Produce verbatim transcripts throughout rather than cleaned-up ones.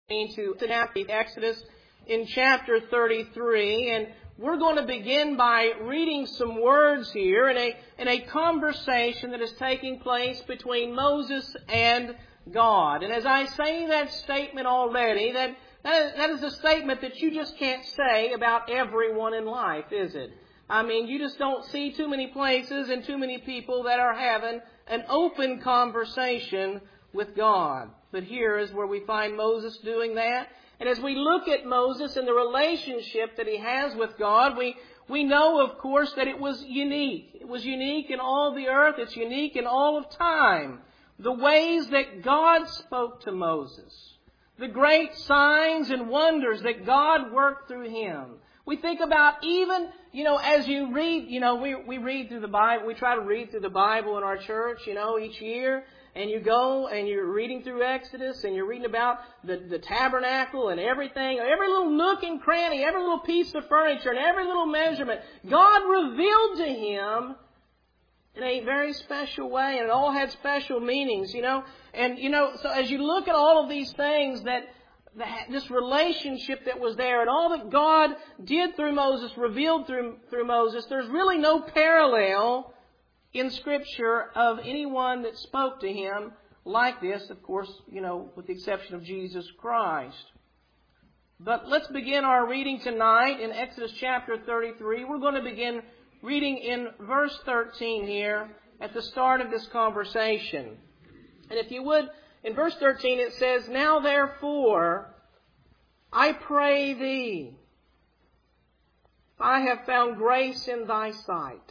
to Exodus in chapter thirty-three, and we're going to begin by reading some words here in a, in a conversation that is taking place between Moses and God. And as I say that statement already, that, that, is, that is a statement that you just can't say about everyone in life, is it? I mean, you just don't see too many places and too many people that are having an open conversation with God. But here is where we find Moses doing that. And as we look at Moses and the relationship that he has with God, we, we know, of course, that it was unique. It was unique in all the earth. It's unique in all of time. The ways that God spoke to Moses. The great signs and wonders that God worked through him. We think about even, you know, as you read, you know, we, we read through the Bible. We try to read through the Bible in our church, you know, each year. And you go and you're reading through Exodus and you're reading about the, the tabernacle and everything, every little nook and cranny, every little piece of furniture and every little measurement. God revealed to him in a very special way, and it all had special meanings, you know. And, you know, so as you look at all of these things, that, that this relationship that was there and all that God did through Moses, revealed through, through Moses, there's really no parallel in Scripture of anyone that spoke to him like this, of course, you know, with the exception of Jesus Christ. But let's begin our reading tonight in Exodus chapter thirty-three. We're going to begin reading in verse thirteen here at the start of this conversation. And if you would, in verse thirteen it says, "Now therefore, I pray thee, if I have found grace in thy sight,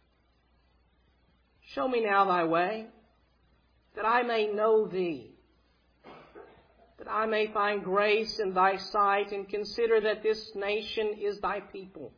show me now thy way, that I may know thee, that I may find grace in thy sight, and consider that this nation is thy people."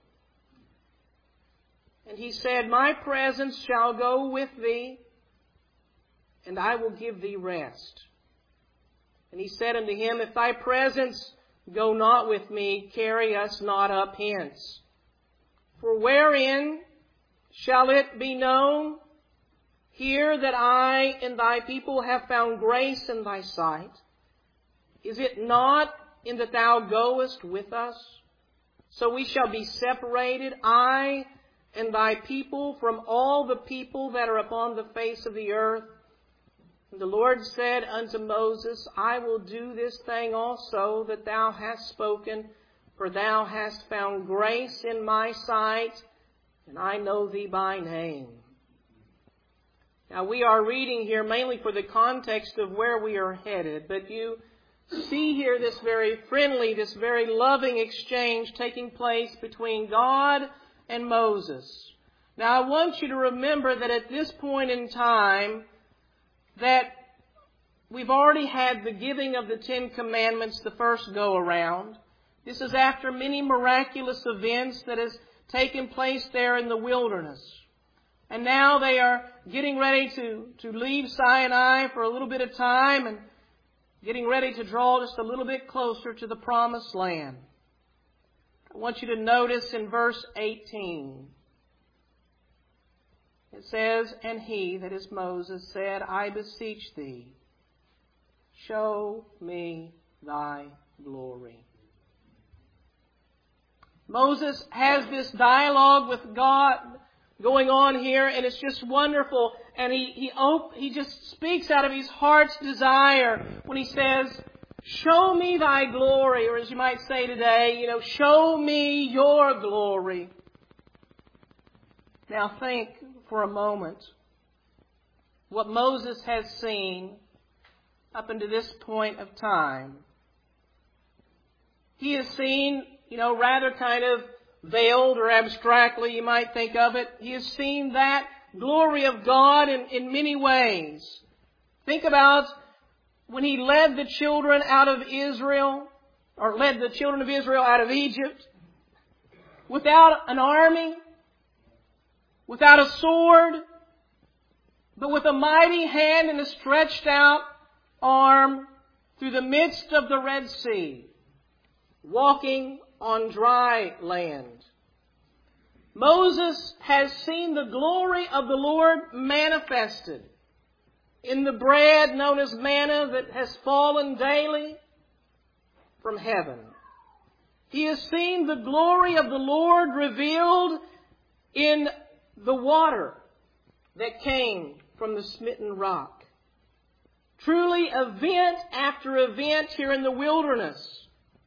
And he said, "My presence shall go with thee, and I will give thee rest." And he said unto him, "If thy presence go not with me, carry us not up hence. For wherein shall it be known here that I and thy people have found grace in thy sight? Is it not in that thou goest with us? So we shall be separated, I and thy people, from all the people that are upon the face of the earth." And the Lord said unto Moses, "I will do this thing also that thou hast spoken, for thou hast found grace in my sight, and I know thee by name." Now, we are reading here mainly for the context of where we are headed, but you see here this very friendly, this very loving exchange taking place between God and Moses. Now, I want you to remember that at this point in time, that we've already had the giving of the Ten Commandments the first go-around. This is after many miraculous events that has taken place there in the wilderness. And now they are getting ready to, to leave Sinai for a little bit of time and getting ready to draw just a little bit closer to the promised land. I want you to notice in verse eighteen, it says, "And he," that is Moses, "said, I beseech thee, show me thy glory." Moses has this dialogue with God going on here, and it's just wonderful. And he he op- he just speaks out of his heart's desire when he says, "Show me thy glory," or as you might say today, you know, "Show me your glory." Now think for a moment what Moses has seen up until this point of time. He has seen, you know, rather kind of veiled or abstractly, you might think of it. He has seen that glory of God in, in many ways. Think about when he led the children out of Israel, or led the children of Israel out of Egypt, without an army, without a sword, but with a mighty hand and a stretched out arm through the midst of the Red Sea, walking on dry land. Moses has seen the glory of the Lord manifested in the bread known as manna that has fallen daily, from heaven. He has seen the glory of the Lord revealed in the water that came from the smitten rock. Truly, event after event here in the wilderness,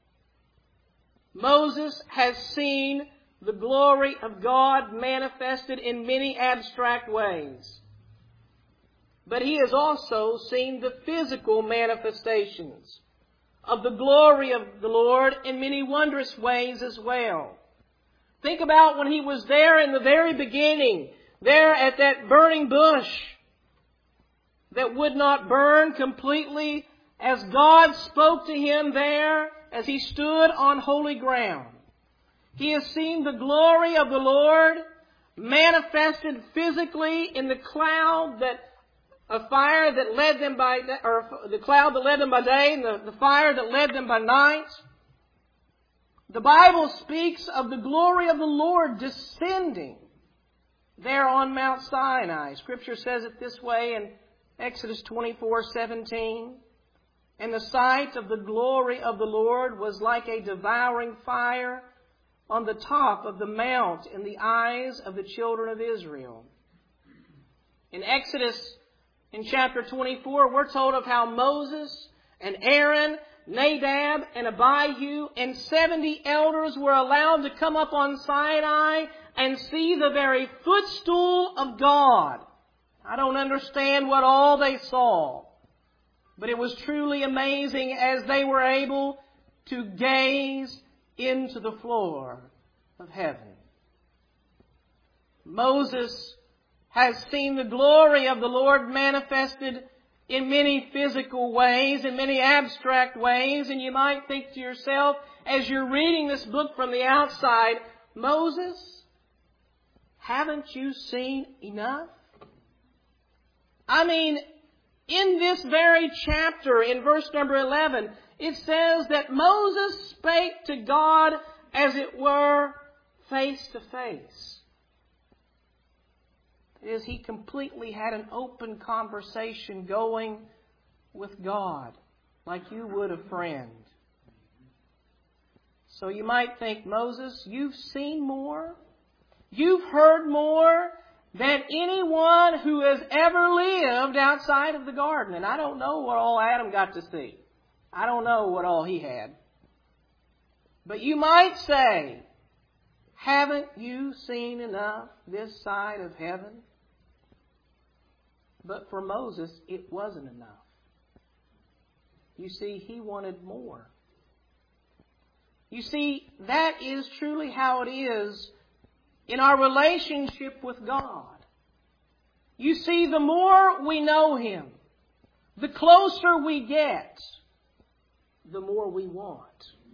Moses has seen the glory of God manifested in many abstract ways. But he has also seen the physical manifestations of the glory of the Lord in many wondrous ways as well. Think about when he was there in the very beginning, there at that burning bush that would not burn completely, as God spoke to him there as he stood on holy ground. He has seen the glory of the Lord manifested physically in the cloud that a fire that led them by, or the cloud that led them by day and the, the fire that led them by night. The Bible speaks of the glory of the Lord descending there on Mount Sinai. Scripture says it this way in Exodus twenty-four seventeen. And the sight of the glory of the Lord was like a devouring fire on the top of the mount in the eyes of the children of Israel. In Exodus, in chapter twenty-four, we're told of how Moses and Aaron, Nadab and Abihu, and seventy elders were allowed to come up on Sinai and see the very footstool of God. I don't understand what all they saw, but it was truly amazing as they were able to gaze into the floor of heaven. Moses has seen the glory of the Lord manifested in many physical ways, in many abstract ways, and you might think to yourself, as you're reading this book from the outside, Moses, haven't you seen enough? I mean, in this very chapter, in verse number eleven, it says that Moses spake to God as it were face to face. As he completely had an open conversation going with God, like you would a friend. So you might think, Moses, you've seen more, you've heard more than anyone who has ever lived outside of the garden. And I don't know what all Adam got to see. I don't know what all he had. But you might say, haven't you seen enough this side of heaven? But for Moses, it wasn't enough. You see, he wanted more. You see, that is truly how it is in our relationship with God. You see, the more we know Him, the closer we get, the more we want.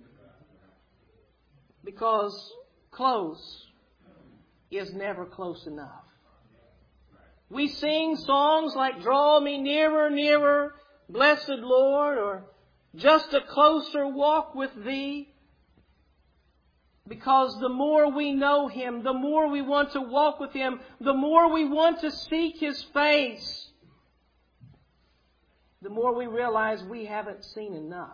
Because close is never close enough. We sing songs like Draw Me Nearer, Nearer, Blessed Lord, or Just a Closer Walk with Thee. Because the more we know Him, the more we want to walk with Him, the more we want to seek His face, the more we realize we haven't seen enough.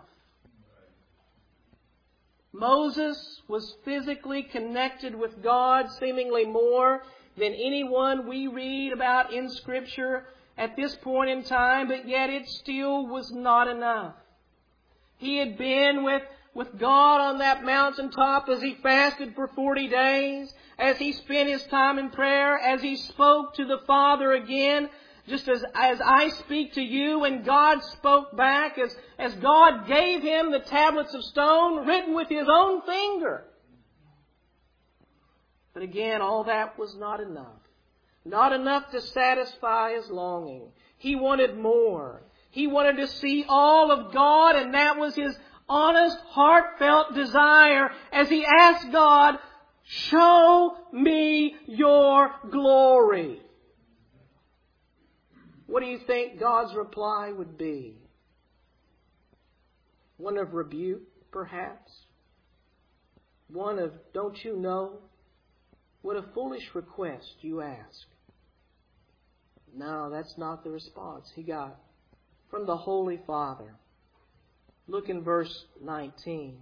Moses was physically connected with God seemingly more than anyone we read about in Scripture at this point in time, but yet it still was not enough. He had been with, with God on that mountaintop as he fasted for forty days, as he spent his time in prayer, as he spoke to the Father again, just as, as I speak to you, and God spoke back, as, as God gave him the tablets of stone written with His own finger. But again, all that was not enough. Not enough to satisfy his longing. He wanted more. He wanted to see all of God, and that was his honest, heartfelt desire as he asked God, show me your glory. What do you think God's reply would be? One of rebuke, perhaps? One of, don't you know? What a foolish request you ask. No, that's not the response he got from the Holy Father. Look in verse nineteen.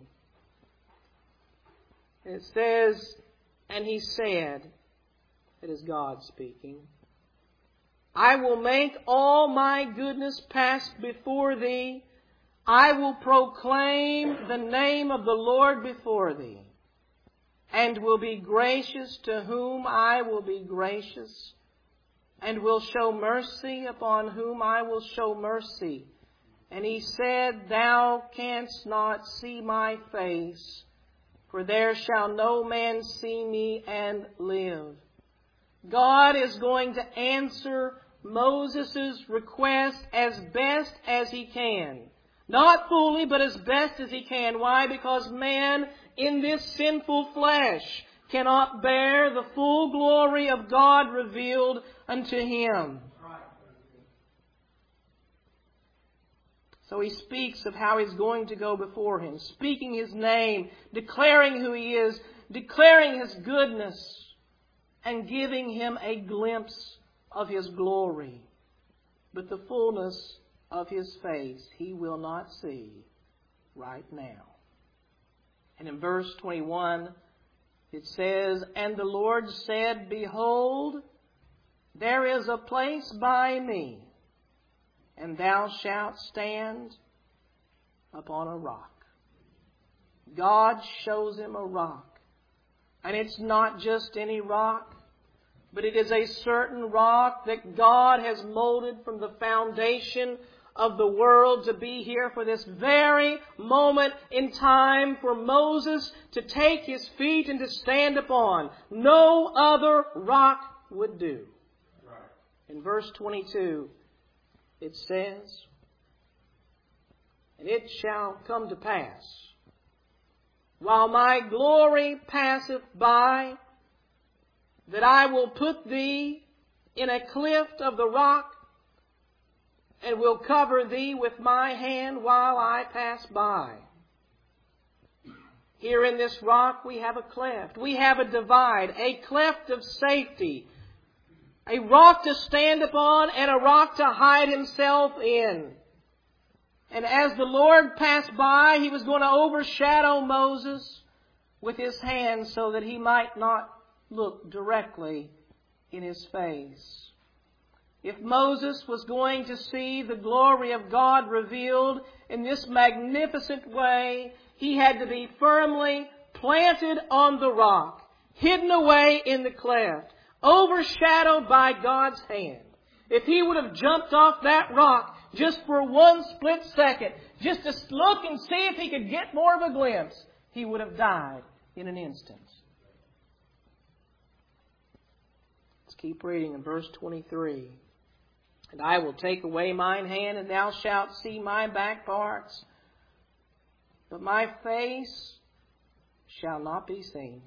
It says, and he said, it is God speaking, I will make all my goodness pass before thee. I will proclaim the name of the Lord before thee, and will be gracious to whom I will be gracious, and will show mercy upon whom I will show mercy. And he said, Thou canst not see my face, for there shall no man see me and live. God is going to answer Moses' request as best as he can. Not fully, but as best as he can. Why? Because man in this sinful flesh cannot bear the full glory of God revealed unto him. So he speaks of how he's going to go before him, speaking his name, declaring who he is, declaring his goodness, and giving him a glimpse of his glory. But the fullness of his face he will not see right now. And in verse twenty-one it says, And the Lord said, Behold, there is a place by me, and thou shalt stand upon a rock. God shows him a rock. And it's not just any rock, but it is a certain rock that God has molded from the foundation of the world to be here for this very moment in time for Moses to take his feet and to stand upon. No other rock would do. In verse twenty-two, it says, And it shall come to pass, while my glory passeth by, that I will put thee in a cleft of the rock, and will cover thee with my hand while I pass by. Here in this rock we have a cleft. We have a divide, a cleft of safety. A rock to stand upon and a rock to hide himself in. And as the Lord passed by, he was going to overshadow Moses with his hand so that he might not look directly in his face. If Moses was going to see the glory of God revealed in this magnificent way, he had to be firmly planted on the rock, hidden away in the cleft, overshadowed by God's hand. If he would have jumped off that rock just for one split second, just to look and see if he could get more of a glimpse, he would have died in an instant. Let's keep reading in verse twenty-three. And I will take away mine hand, and thou shalt see my back parts, but my face shall not be seen.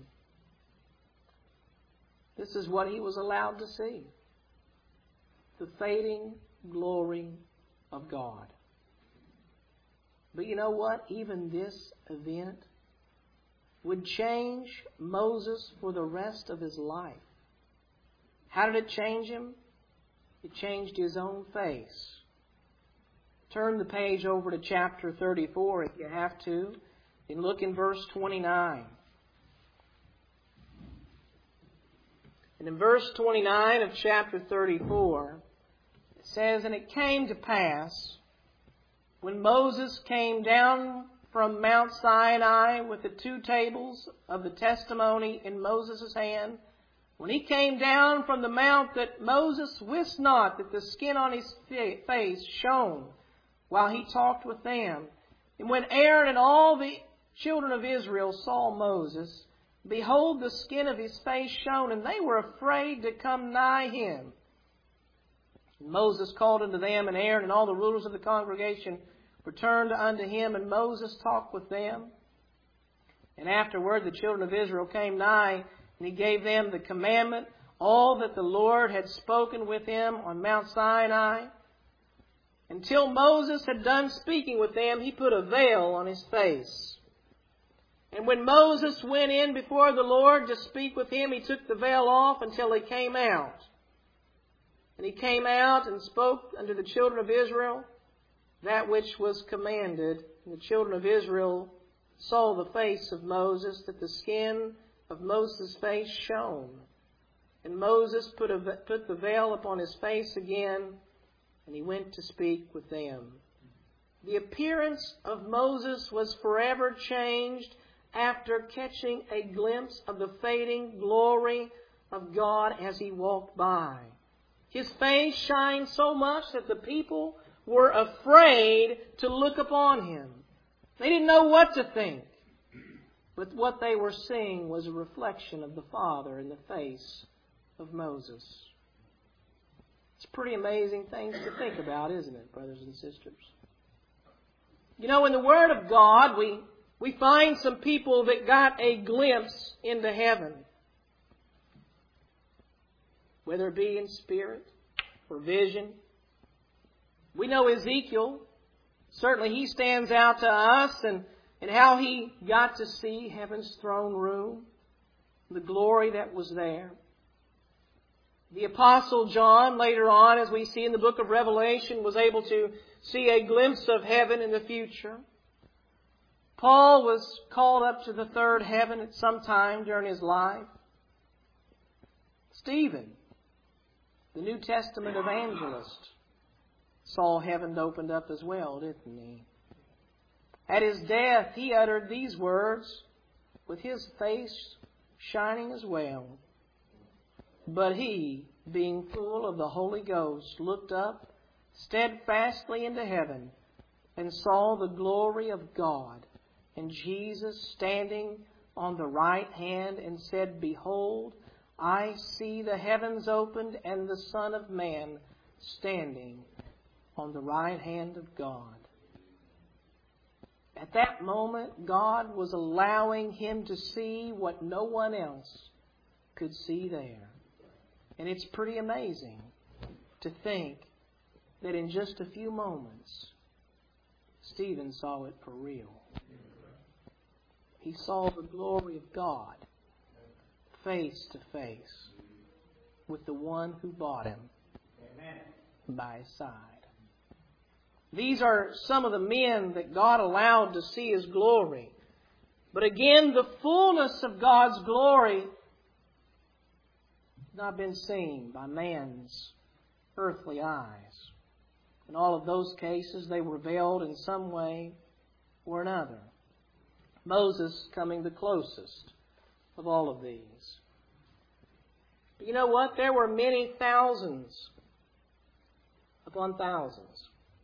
This is what he was allowed to see. The fading glory of God. But you know what? Even this event would change Moses for the rest of his life. How did it change him? It changed his own face. Turn the page over to chapter thirty-four if you have to, and look in verse twenty-nine. And in verse twenty-nine of chapter thirty-four, it says, And it came to pass, when Moses came down from Mount Sinai with the two tables of the testimony in Moses' hand, when he came down from the mount, that Moses wist not that the skin on his face shone while he talked with them. And when Aaron and all the children of Israel saw Moses, behold, the skin of his face shone, and they were afraid to come nigh him. And Moses called unto them, and Aaron and all the rulers of the congregation returned unto him, and Moses talked with them. And afterward the children of Israel came nigh, and he gave them the commandment, all that the Lord had spoken with him on Mount Sinai. Until Moses had done speaking with them, he put a veil on his face. And when Moses went in before the Lord to speak with him, he took the veil off until he came out. And he came out and spoke unto the children of Israel that which was commanded And the children of Israel saw the face of Moses, that the skin of Moses' face shone. And Moses put, a, put the veil upon his face again, and he went to speak with them. The appearance of Moses was forever changed after catching a glimpse of the fading glory of God as he walked by. His face shined so much that the people were afraid to look upon him. They didn't know what to think. But what they were seeing was a reflection of the Father in the face of Moses. It's pretty amazing things to think about, isn't it, brothers and sisters? You know, in the Word of God, we, we find some people that got a glimpse into heaven. Whether it be in spirit or vision. We know Ezekiel. Certainly he stands out to us, and, and how he got to see heaven's throne room, the glory that was there. The Apostle John, later on, as we see in the book of Revelation, was able to see a glimpse of heaven in the future. Paul was called up to the third heaven at some time during his life. Stephen, the New Testament evangelist, saw heaven opened up as well, didn't he? At his death, he uttered these words with his face shining as well. But he, being full of the Holy Ghost, looked up steadfastly into heaven and saw the glory of God and Jesus standing on the right hand, and said, Behold, I see the heavens opened and the Son of Man standing on the right hand of God. At that moment, God was allowing him to see what no one else could see there. And it's pretty amazing to think that in just a few moments, Stephen saw it for real. He saw the glory of God face to face with the one who bought him by his side. These are some of the men that God allowed to see His glory. But again, the fullness of God's glory has not been seen by man's earthly eyes. In all of those cases, they were veiled in some way or another. Moses coming the closest of all of these. But you know what? There were many thousands upon thousands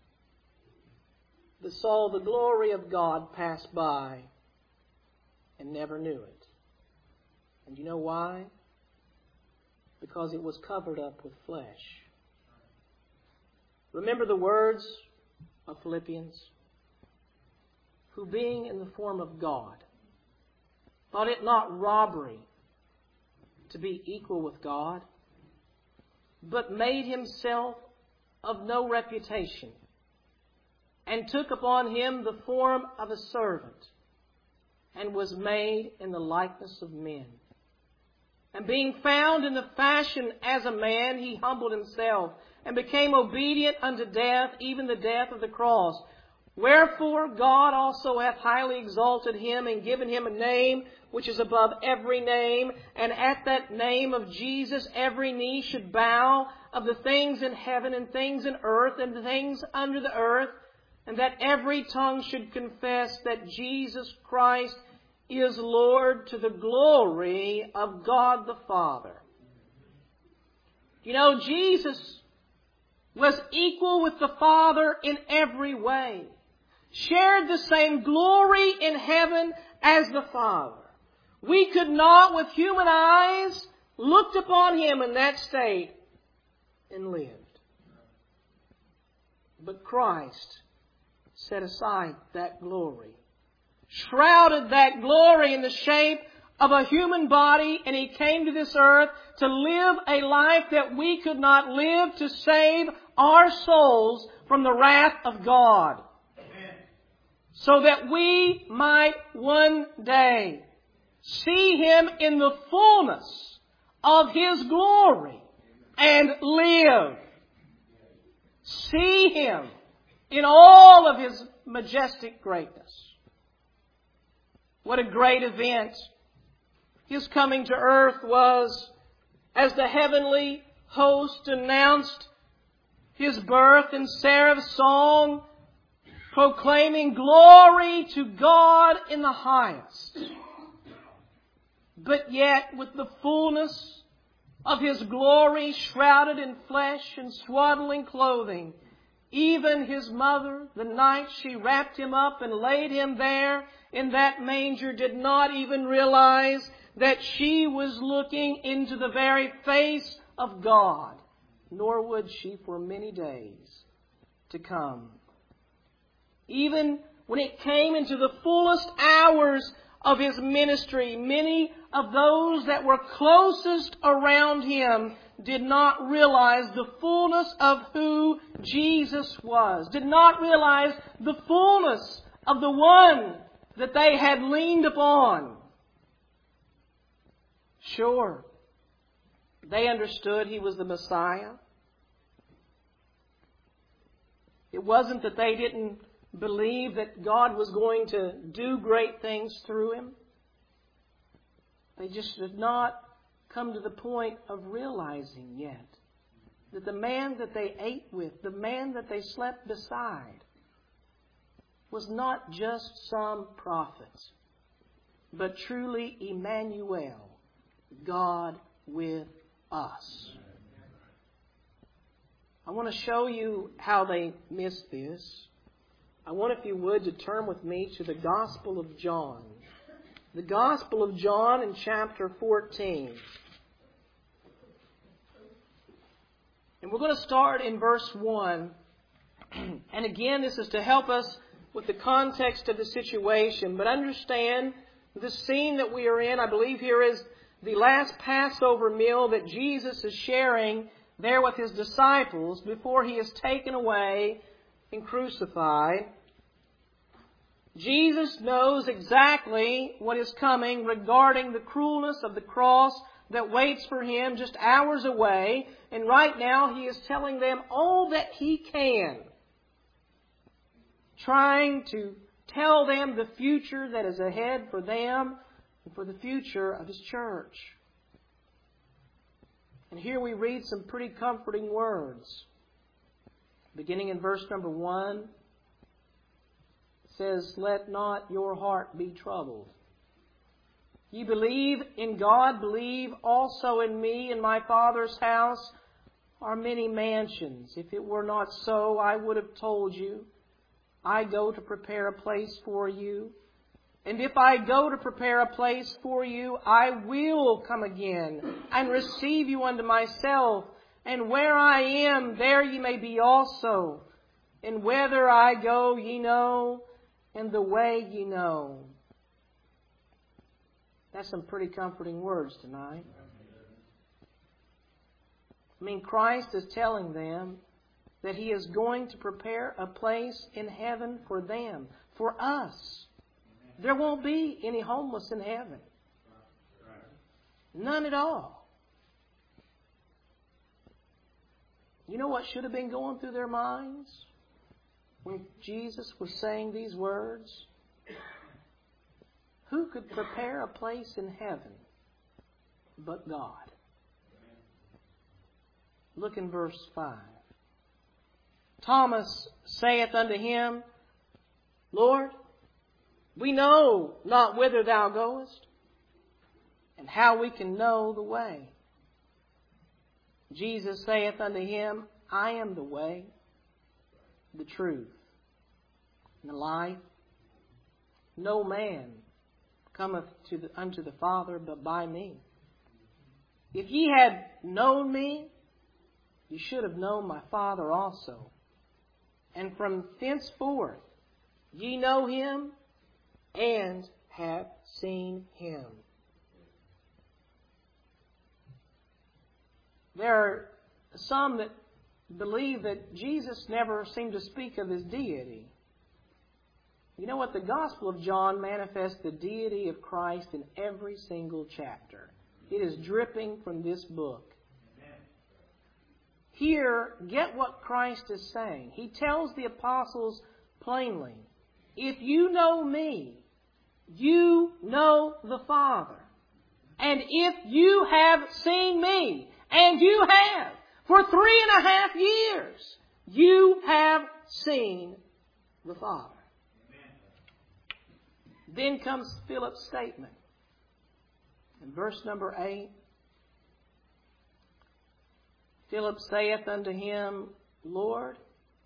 that saw the glory of God pass by and never knew it. And you know why? Because it was covered up with flesh. Remember the words of Philippians? Who being in the form of God, thought it not robbery to be equal with God, but made himself of no reputation, and took upon him the form of a servant, and was made in the likeness of men. And being found in the fashion as a man, he humbled himself, and became obedient unto death, even the death of the cross. Wherefore God also hath highly exalted him, and given him a name which is above every name, and at that name of Jesus every knee should bow, of the things in heaven and things in earth and the things under the earth, and that every tongue should confess that Jesus Christ is Lord, to the glory of God the Father. You know, Jesus was equal with the Father in every way. Shared the same glory in heaven as the Father. We could not, with human eyes, looked upon Him in that state and lived. But Christ set aside that glory, shrouded that glory in the shape of a human body, and He came to this earth to live a life that we could not live, to save our souls from the wrath of God. Amen. So that we might one day see Him in the fullness of His glory and live. See Him in all of His majestic greatness. What a great event. His coming to earth was, as the heavenly host announced His birth in seraph's song, proclaiming glory to God in the highest. But yet, with the fullness of His glory shrouded in flesh and swaddling clothing, even His mother, the night she wrapped Him up and laid Him there in that manger, did not even realize that she was looking into the very face of God, nor would she for many days to come. Even when it came into the fullest hours of His ministry, many of those that were closest around Him did not realize the fullness of who Jesus was, did not realize the fullness of the one that they had leaned upon. Sure, they understood He was the Messiah. It wasn't that they didn't believe that God was going to do great things through Him. They just did not come to the point of realizing yet that the man that they ate with, the man that they slept beside, was not just some prophet, but truly Emmanuel, God with us. I want to show you how they missed this. I want, if you would, to turn with me to the Gospel of John. The Gospel of John in chapter fourteen. And we're going to start in verse one. And again, this is to help us with the context of the situation. But understand the scene that we are in. I believe here is the last Passover meal that Jesus is sharing there with His disciples before He is taken away and crucified. Jesus knows exactly what is coming regarding the cruelness of the cross that waits for Him just hours away. And right now He is telling them all that He can, trying to tell them the future that is ahead for them and for the future of His church. And here we read some pretty comforting words. Beginning in verse number one, it says, "Let not your heart be troubled. Ye believe in God, believe also in me. In my Father's house are many mansions. If it were not so, I would have told you. I go to prepare a place for you. And if I go to prepare a place for you, I will come again and receive you unto myself. And where I am, there ye may be also. And whither I go, ye know, and the way ye know." That's some pretty comforting words tonight. I mean, Christ is telling them that He is going to prepare a place in heaven for them, for us. There won't be any homeless in heaven. None at all. You know what should have been going through their minds when Jesus was saying these words? Who could prepare a place in heaven but God? Look in verse five. Thomas saith unto Him, Lord, we know not whither Thou goest, and how we can know the way. Jesus saith unto him, I am the way, the truth, and the life. No man cometh to the, unto the Father but by me. If ye had known me, you should have known my Father also. And from thenceforth ye know Him and have seen Him. There are some that believe that Jesus never seemed to speak of His deity. You know what? The Gospel of John manifests the deity of Christ in every single chapter. It is dripping from this book. Here, get what Christ is saying. He tells the apostles plainly if you know me, you know the Father. And if you have seen me, and you have, for three and a half years, you have seen the Father. Amen. Then comes Philip's statement. In verse number eight, Philip saith unto him, Lord,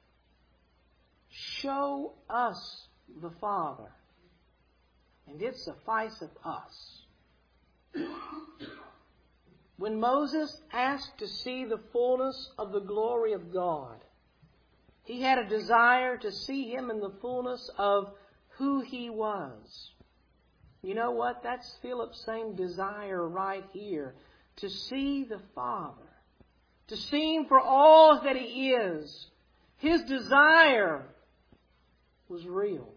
show us the Father, and it sufficeth us. When Moses asked to see the fullness of the glory of God, he had a desire to see Him in the fullness of who He was. You know what? That's Philip's same desire right here. To see the Father. To see Him for all that He is. His desire was real.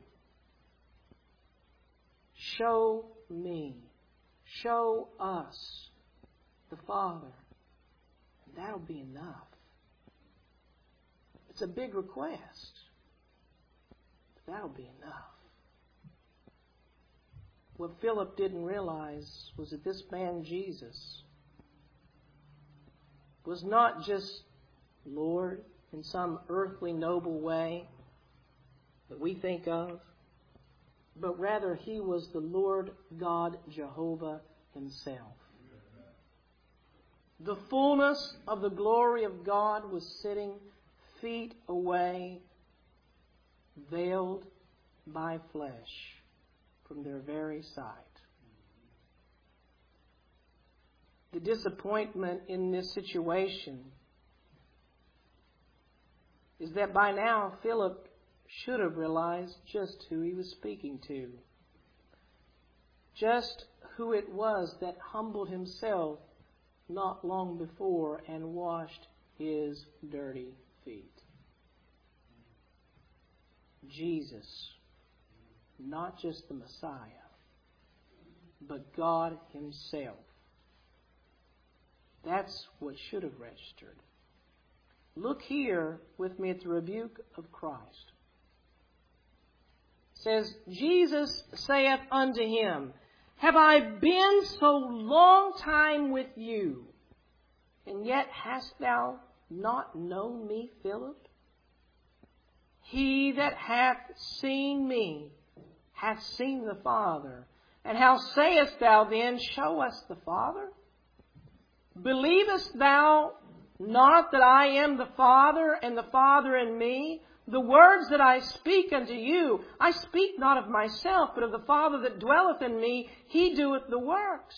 Show me. Show us the Father. And that'll be enough. It's a big request. But that'll be enough. What Philip didn't realize was that this man Jesus was not just Lord in some earthly noble way that we think of, but rather He was the Lord God Jehovah Himself. The fullness of the glory of God was sitting feet away, veiled by flesh from their very sight. The disappointment in this situation is that by now Philip should have realized just who he was speaking to. Just who it was that humbled himself not long before and washed his dirty feet. Jesus, not just the Messiah, but God Himself. That's what should have registered. Look here with me at the rebuke of Christ. It says, Jesus saith unto him, Have I been so long time with you, and yet hast thou not known me, Philip? He that hath seen me hath seen the Father. And how sayest thou then, Show us the Father? Believest thou not that I am the Father, and the Father in me? The words that I speak unto you, I speak not of myself, but of the Father that dwelleth in me. He doeth the works.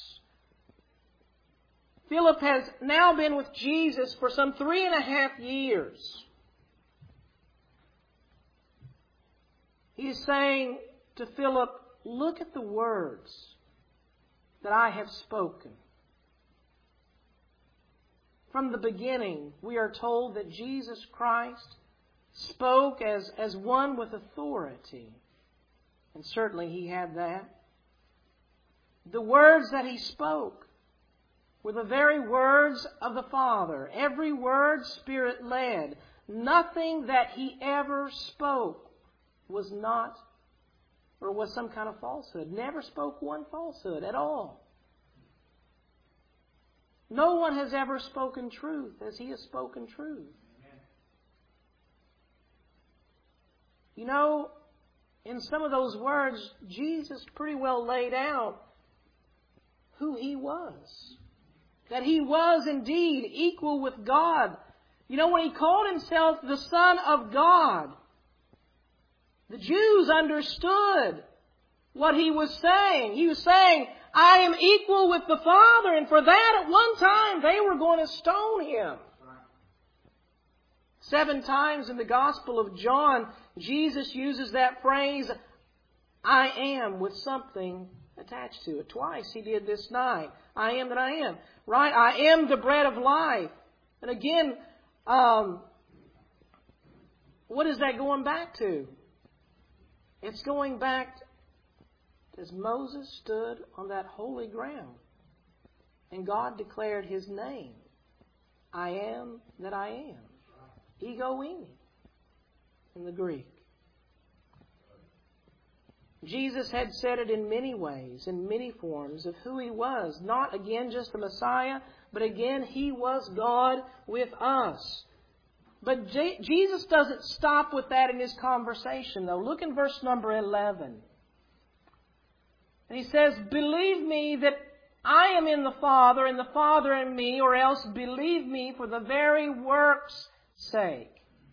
Philip has now been with Jesus for some three and a half years. He is saying to Philip, look at the words that I have spoken. From the beginning, we are told that Jesus Christ spoke as, as one with authority. And certainly He had that. The words that He spoke were the very words of the Father. Every word Spirit-led. Nothing that He ever spoke was not, or was some kind of falsehood. Never spoke one falsehood at all. No one has ever spoken truth as He has spoken truth. Amen. You know, in some of those words, Jesus pretty well laid out who He was. That He was indeed equal with God. You know, when He called Himself the Son of God, the Jews understood what He was saying. He was saying, I am equal with the Father. And for that, at one time, they were going to stone Him. Seven times in the Gospel of John, Jesus uses that phrase, I am, with something attached to it. Twice He did this night. I am that I am. Right? I am the bread of life. And again, um, what is that going back to? It's going back as Moses stood on that holy ground and God declared His name. I am that I am. Ego eimi in the Greek. Jesus had said it in many ways, in many forms, of who He was. Not, again, just the Messiah, but again, He was God with us. But J- Jesus doesn't stop with that in His conversation, though. Look in verse number eleven. And He says, "Believe me that I am in the Father, and the Father in me, or else believe me for the very work's sake."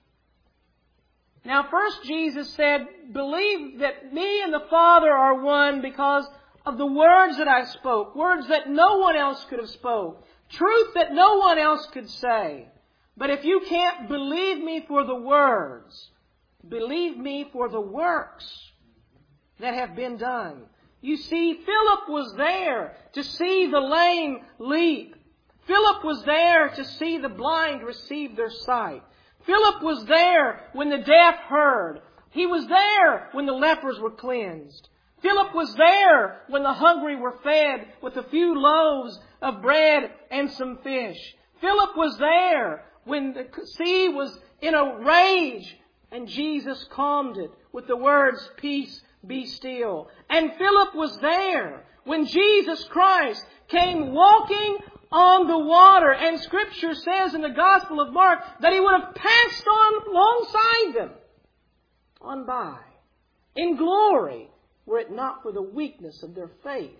Now, first Jesus said, believe that me and the Father are one because of the words that I spoke, words that no one else could have spoke, truth that no one else could say. But if you can't believe me for the words, believe me for the works that have been done. You see, Philip was there to see the lame leap. Philip was there to see the blind receive their sight. Philip was there when the deaf heard. He was there when the lepers were cleansed. Philip was there when the hungry were fed with a few loaves of bread and some fish. Philip was there when the sea was in a rage and Jesus calmed it with the words, "Peace, be still." And Philip was there when Jesus Christ came walking on the water. And Scripture says in the Gospel of Mark that He would have passed on alongside them, on by, in glory, were it not for the weakness of their faith.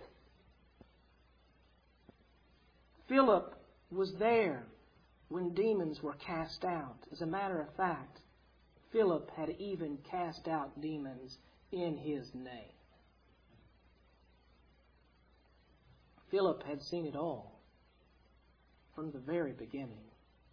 Philip was there when demons were cast out. As a matter of fact, Philip had even cast out demons in His name. Philip had seen it all from the very beginning.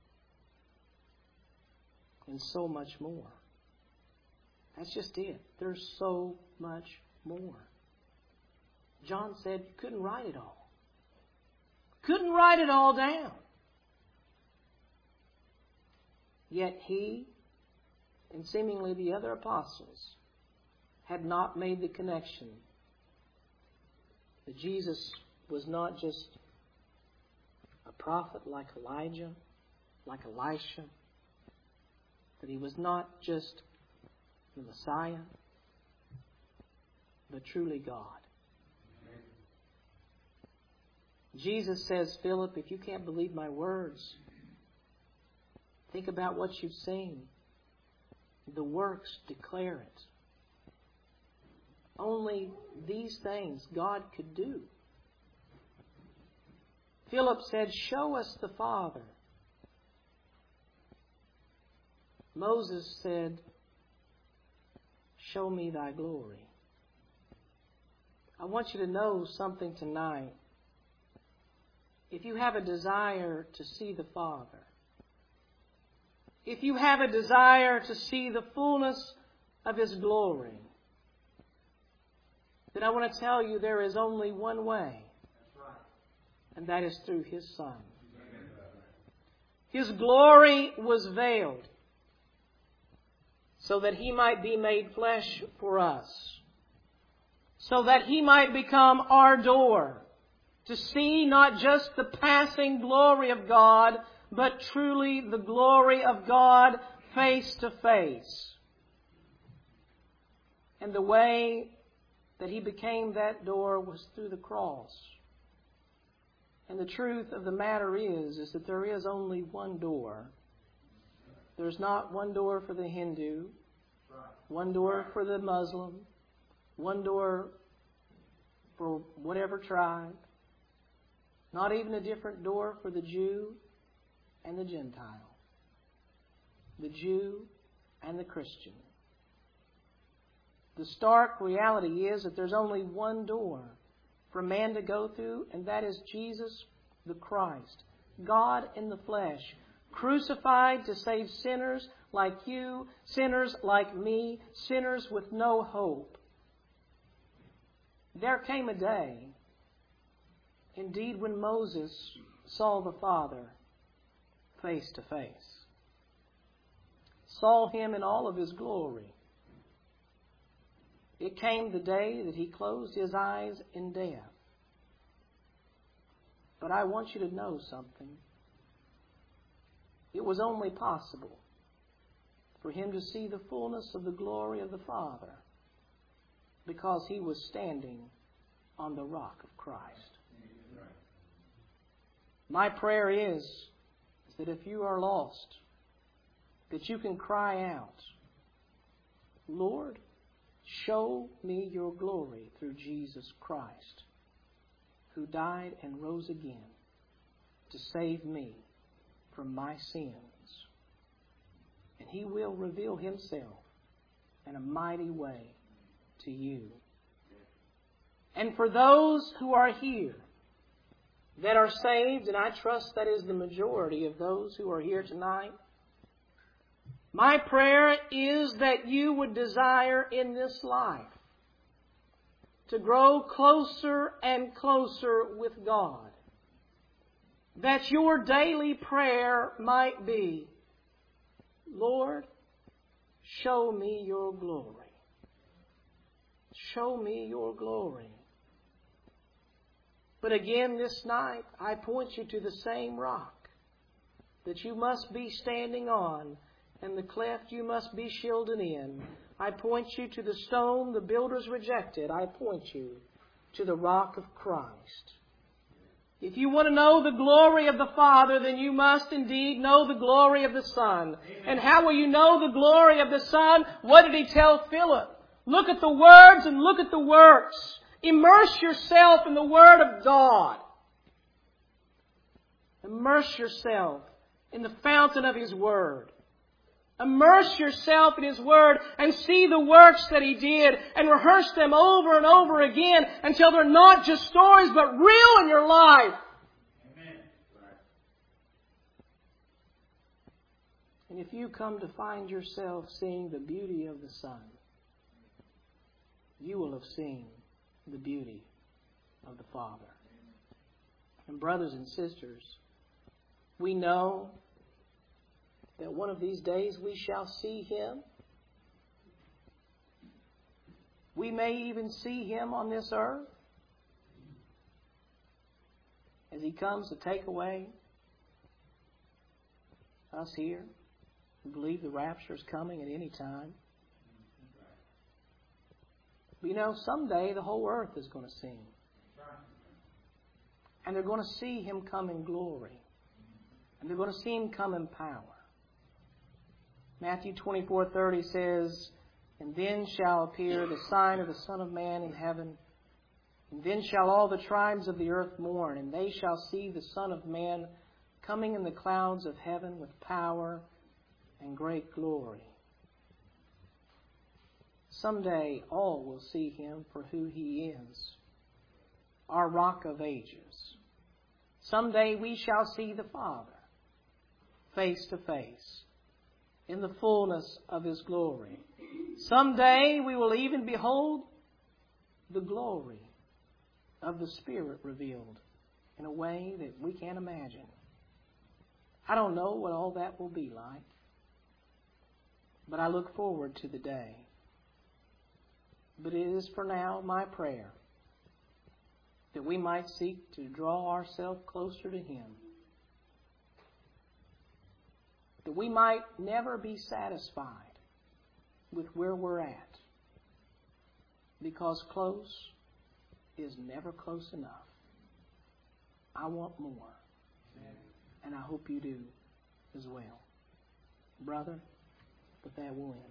And so much more. That's just it. There's so much more. John said you couldn't write it all. Couldn't write it all down. Yet he and seemingly the other apostles had not made the connection that Jesus was not just a prophet like Elijah, like Elisha, that He was not just the Messiah, but truly God. Amen. Jesus says, "Philip, if you can't believe my words, think about what you've seen. The works declare it. Only these things God could do." Philip said, "Show us the Father." Moses said, "Show me thy glory." I want you to know something tonight. If you have a desire to see the Father, if you have a desire to see the fullness of His glory, then I want to tell you there is only one way. And that is through His Son. His glory was veiled so that He might be made flesh for us. So that He might become our door to see not just the passing glory of God, but truly the glory of God face to face. And the way that He became that door was through the cross. And the truth of the matter is, is that there is only one door. There's not one door for the Hindu, one door for the Muslim, one door for whatever tribe, not even a different door for the Jew and the Gentile, the Jew and the Christian. The stark reality is that there's only one door for man to go through, and that is Jesus the Christ, God in the flesh, crucified to save sinners like you, sinners like me, sinners with no hope. There came a day, indeed, when Moses saw the Father face to face, saw Him in all of His glory. It came the day that He closed His eyes in death. But I want you to know something. It was only possible for Him to see the fullness of the glory of the Father because he was standing on the rock of Christ. My prayer is, is that if you are lost, that you can cry out, Lord, show me your glory through Jesus Christ, who died and rose again to save me from my sins. And He will reveal Himself in a mighty way to you. And for those who are here that are saved, and I trust that is the majority of those who are here tonight, my prayer is that you would desire in this life to grow closer and closer with God. That your daily prayer might be, Lord, show me your glory. Show me your glory. But again this night, I point you to the same rock that you must be standing on, and the cleft you must be shielded in. I point you to the stone the builders rejected. I point you to the rock of Christ. If you want to know the glory of the Father, then you must indeed know the glory of the Son. Amen. And how will you know the glory of the Son? What did He tell Philip? Look at the words and look at the works. Immerse yourself in the Word of God. Immerse yourself in the fountain of His Word. Immerse yourself in His Word and see the works that He did and rehearse them over and over again until they're not just stories but real in your life. Amen. And if you come to find yourself seeing the beauty of the Son, you will have seen the beauty of the Father. And brothers and sisters, we know that one of these days we shall see Him. We may even see Him on this earth as He comes to take away us here. We believe the rapture is coming at any time. But you know, someday the whole earth is going to see Him. And they're going to see Him come in glory. And they're going to see Him come in power. Matthew twenty-four thirty says, And then shall appear the sign of the Son of Man in heaven. And then shall all the tribes of the earth mourn, and they shall see the Son of Man coming in the clouds of heaven with power and great glory. Someday all will see Him for who He is, our Rock of Ages. Someday we shall see the Father face to face in the fullness of His glory. Someday we will even behold the glory of the Spirit revealed in a way that we can't imagine. I don't know what all that will be like, but I look forward to the day. But it is for now my prayer that we might seek to draw ourselves closer to Him. That we might never be satisfied with where we're at. Because close is never close enough. I want more. And I hope you do as well. Brother, but that will end.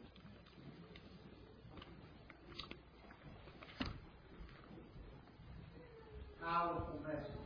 Powerful message.